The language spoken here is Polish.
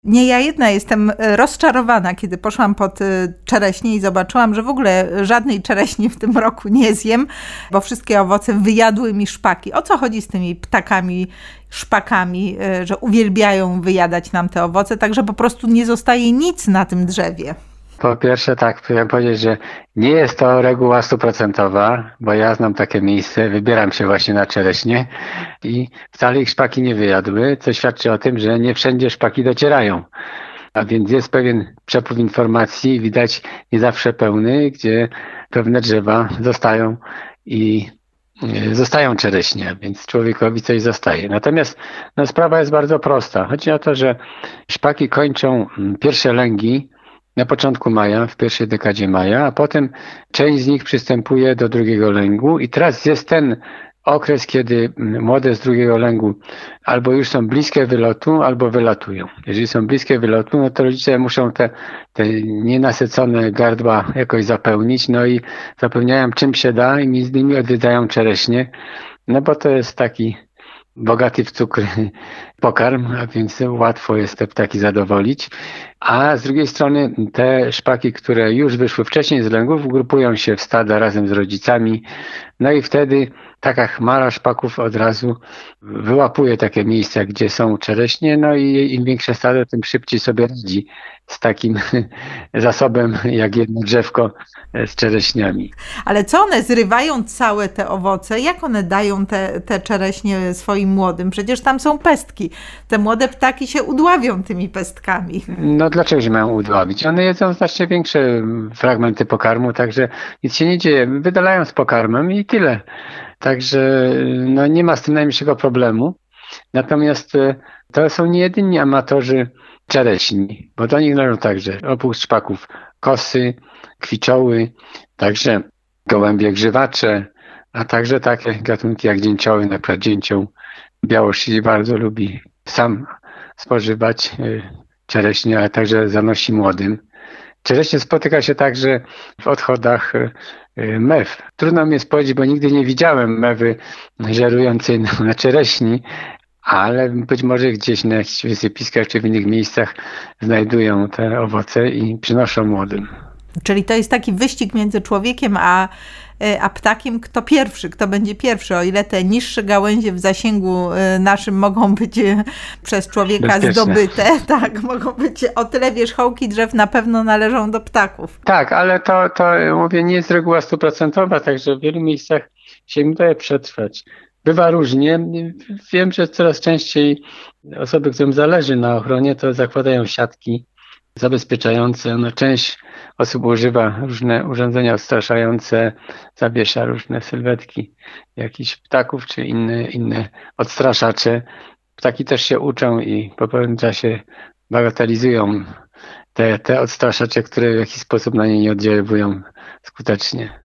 Nie ja jedna jestem rozczarowana, kiedy poszłam pod czereśnie i zobaczyłam, że w ogóle żadnej czereśni w tym roku nie zjem, bo wszystkie owoce wyjadły mi szpaki. O co chodzi z tymi ptakami, szpakami, że uwielbiają wyjadać nam te owoce, tak że po prostu nie zostaje nic na tym drzewie? Po pierwsze tak, chciałem powiedzieć, że nie jest to reguła 100%, bo ja znam takie miejsce, wybieram się właśnie na czereśnie i wcale ich szpaki nie wyjadły, co świadczy o tym, że nie wszędzie szpaki docierają. A więc jest pewien przepływ informacji, widać nie zawsze pełny, gdzie pewne drzewa zostają czereśnie, więc człowiekowi coś zostaje. Natomiast sprawa jest bardzo prosta. Chodzi o to, że szpaki kończą pierwsze lęgi na początku maja, w pierwszej dekadzie maja, a potem część z nich przystępuje do drugiego lęgu i teraz jest ten okres, kiedy młode z drugiego lęgu albo już są bliskie wylotu, albo wylatują. Jeżeli są bliskie wylotu, no to rodzice muszą te nienasycone gardła jakoś zapełnić, no i zapełniają czym się da i między innymi odwiedzają czereśnie, no bo to jest taki bogaty w cukry pokarm, a więc łatwo jest te ptaki zadowolić. A z drugiej strony te szpaki, które już wyszły wcześniej z lęgów, grupują się w stada razem z rodzicami. No i wtedy taka chmara szpaków od razu wyłapuje takie miejsca, gdzie są czereśnie. No i im większe stado, tym szybciej sobie radzi z takim zasobem jak jedno drzewko z czereśniami. Ale co one zrywają całe te owoce? Jak one dają te czereśnie swoim młodym? Przecież tam są pestki. Te młode ptaki się udławią tymi pestkami. No dlaczego się mają udławić? One jedzą znacznie większe fragmenty pokarmu, także nic się nie dzieje. Wydalają z pokarmem i tyle. Także no, nie ma z tym najmniejszego problemu. Natomiast to są nie jedyni amatorzy czereśni, bo do nich należą także oprócz szpaków kosy, kwiczoły, także gołębie grzywacze, a także takie gatunki jak dzięcioły, na przykład dzięcioł białoszyi bardzo lubi sam spożywać czereśnie, ale także zanosi młodym. Czereśnie spotyka się także w odchodach mew. Trudno mi jest powiedzieć, bo nigdy nie widziałem mewy żerującej na czereśni, ale być może gdzieś na jakichś wysypiskach czy w innych miejscach znajdują te owoce i przynoszą młodym. Czyli to jest taki wyścig między człowiekiem a ptakiem, kto będzie pierwszy, o ile te niższe gałęzie w zasięgu naszym mogą być przez człowieka bezpieczne. Zdobyte, tak, mogą być o tyle wierzchołki drzew na pewno należą do ptaków. Tak, ale to mówię, nie jest reguła 100%, także w wielu miejscach się im daje przetrwać. Bywa różnie. Wiem, że coraz częściej osoby, którym zależy na ochronie, to zakładają siatki zabezpieczające. No, część osób używa różne urządzenia odstraszające, zawiesza różne sylwetki jakichś ptaków czy inne odstraszacze. Ptaki też się uczą i po pewnym czasie bagatelizują te odstraszacze, które w jakiś sposób na nie nie oddziaływują skutecznie.